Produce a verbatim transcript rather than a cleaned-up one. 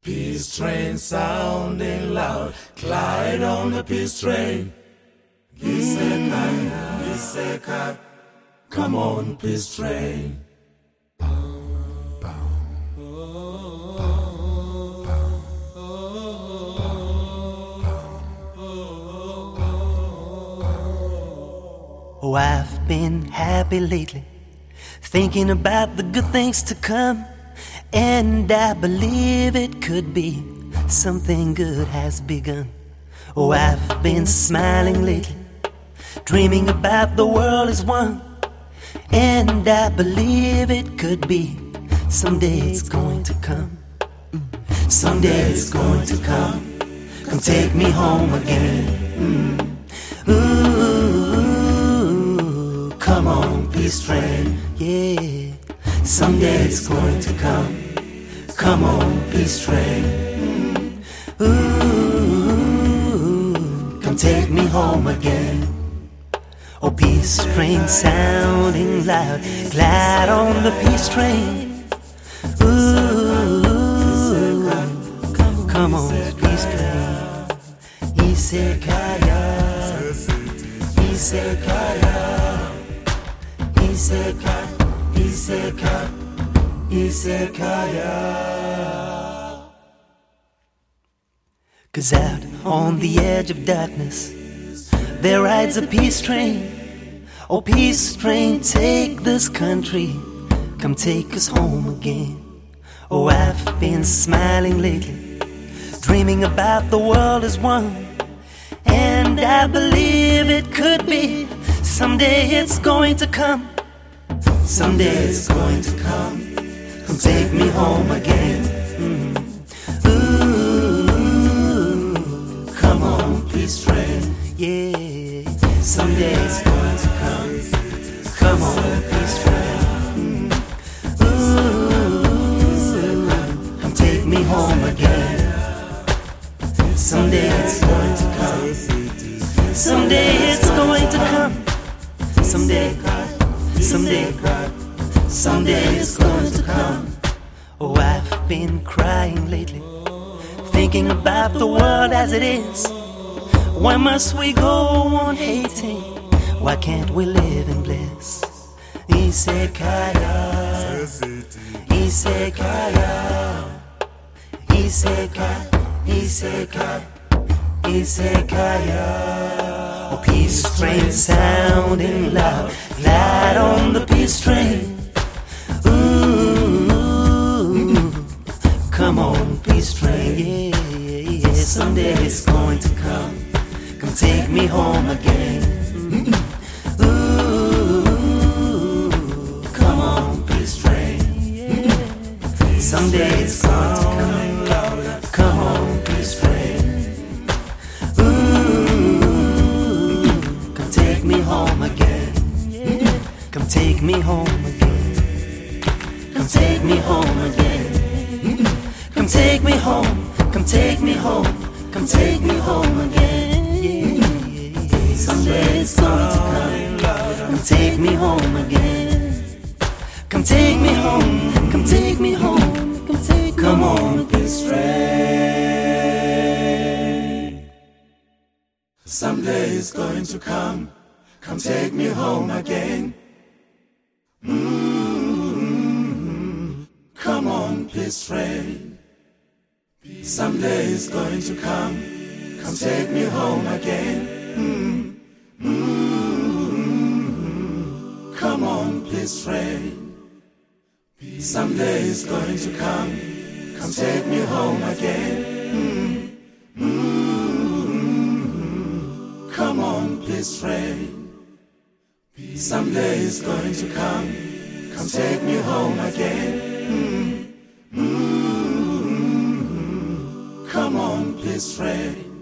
Peace train sounding loud, glide on the peace train. Isekai, Isekai, come on, peace train. Oh, I've been happy lately, thinking about the good things to come. And I believe it could be something good has begun. Oh, I've been smiling lately, dreaming about the world as one. And I believe it could be someday it's going to come. Someday it's going to come. Come take me home again. Ooh, come on, peace train, yeah. Someday it's going to come. Come on, peace train. Ooh, come take me home again. Oh, peace train sounding loud, glad on the peace train. Ooh, come on, peace train. Isekaya, Isekaya, Isekaya, Isekaya, Isekaya. 'Cause out on the edge of darkness there rides a peace train. Oh, peace train, take this country, come take us home again. Oh, I've been smiling lately, dreaming about the world as one. And I believe it could be someday it's going to come. Someday it's going to come. Come take me home again. Mm. Ooh, come on, peace train, yeah. Someday it's going to come. Come on, peace train. Mm. Ooh, come take me home again. Someday it's going to come. Someday it's going to come. Someday, someday, someday it's going to come. Oh, I've been crying lately, thinking about the world as it is. Why must we go on hating? Why can't we live in bliss? Isekaya, Isekaya, Isekaya, Isekaya, Isekaya. Oh, peace train sounding loud, glad on the peace train. Ooh, come on, peace train, yeah, yeah, yeah. Someday it's going to come. Come take me home again. Ooh, come on, peace train, yeah. Someday it's going to come. Come on, peace train. Ooh, come take me home again. Yeah. Come take me home again. Come take me home again. Come take me home. Come take me home. Come take me home again. Yeah. Someday it's going to come. Come take me home again. Come take me home. Come take me home. Come take me home. Come on, peace train. Someday it's going to come. Come take me home again. Mm-hmm. Come on, peace train. Someday it's going to come. Come take me home again. Mm-hmm. Come on, peace train. Someday it's going to come. Come take me home again. Mm-hmm. Come on, peace train. Someday it's going to come. Come take me home again. Mm-hmm. Come on, peace train.